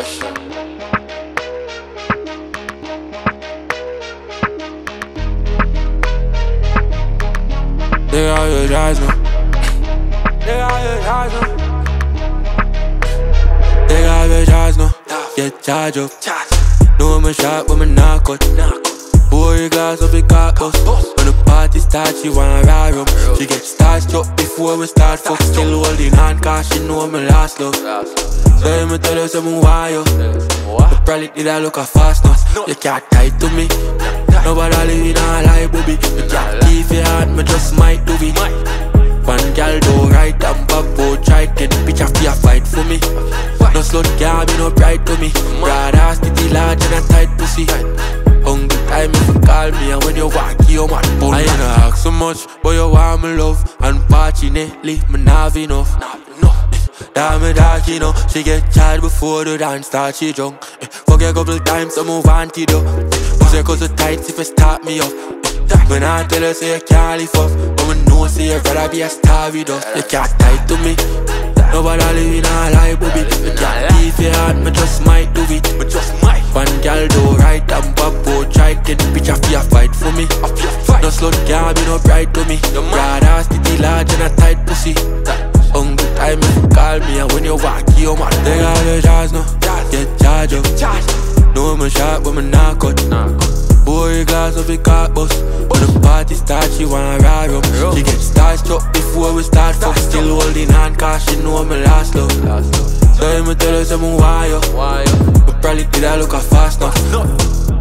pressure. They all your eyes now. They all your eyes now. They all your eyes now. Get charged up. Know I'm a shot, but I'm not cut. Pour your glass up, it got us. When the party starts, she wanna ride up. She get starched up before we start fuck. Still holding hand, cause she know I'm a last love. So I'ma tell her something why you. But probably did I look a fast now. You can't tie to me. Nobody living a lie, booby. You can't leave your heart, me just might do it. One girl do right and Babo try 10 bitch after you fight for me. No slut can't be no pride to me. Brother sticky large and a tight pussy. Hungry time if you call me, and when you walk you mad bull. I ain't gonna ask so much, but you want me love. Unfortunately, me not have enough. Damn me dark, you know. She get charged before the dance start, she drunk. Fuck a couple times, so move on to do. Push her cause the tights if you start me up. When I tell her say you can't live up, but me know say you'd rather be a star with us. You can't tie to me. Nobody living a lie, booby. You can't leave your heart, me just might do it. Me just might. One girl do right and Babo try 10 bitch after you fight for me. No slut can't be no pride to me. Brother sticky large and a tight pussy. Hungry time if you call me, and when you walk you mad. They all your jazz now. Get charged up. Know I'm a shot, but me not cut. Pour your glass of it got bust. When the party starts, she wanna ride up. She get starched up before we start fuck. Still holding hand, cause she know I'm a last love. So I'ma tell her something why you. But probably did I look a fast now.